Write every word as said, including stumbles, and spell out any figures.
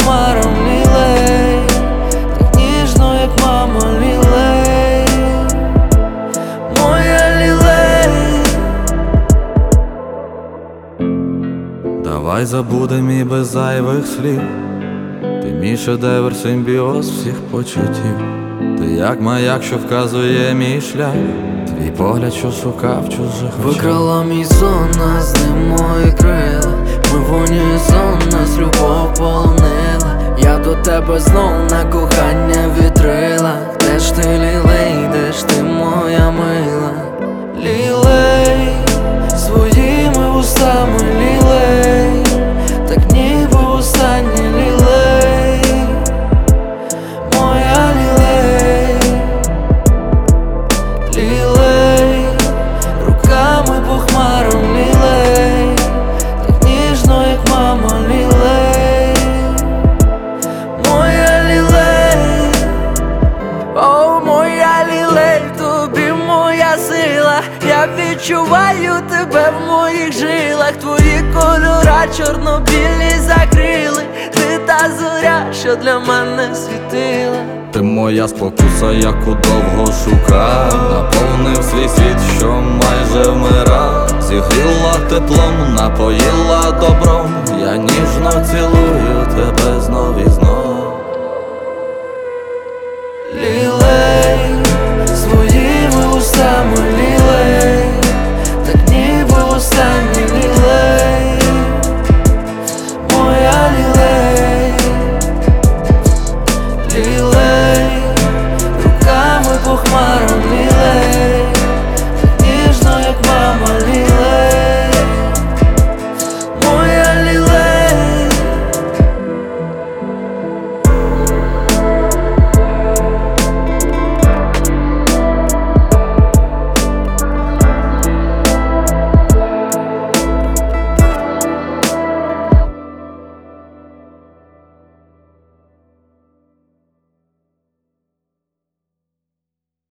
хмарам лілей, так ніжно, як мама, лілей, моя лілей. Давай забудем і без зайвих слів. Ти мій шедевр, симбіоз всіх почуттів. Ти як маяк, що вказує мій шлях. Твій погляд, що шукав чужих очах. Викрала мій сон, нас з ним мої крила. Ми в унісон, нас любов полонила. Я до тебе знов на кохання вітрила. Де ж ти, лілей, де ж ти, моя мила? Лілей, своїми вустами, лілей, так ніби останнє, лілей, моя лілей, лілей, руками по хмарам, лілей, так ніжно, як мама, лілей, моя лілей. О, моя лілей, тобі моя сила. Я відчуваю тебе в моїх жилах. Твої кольора чорно-білі закрили. Ти та зоря, що для мене світила. Ти моя спокуса, яку довго шукав. Наповнив свій світ, що майже вмирав. Зігріла теплом, напоїла добром. Я ніжно цілую тебе знов.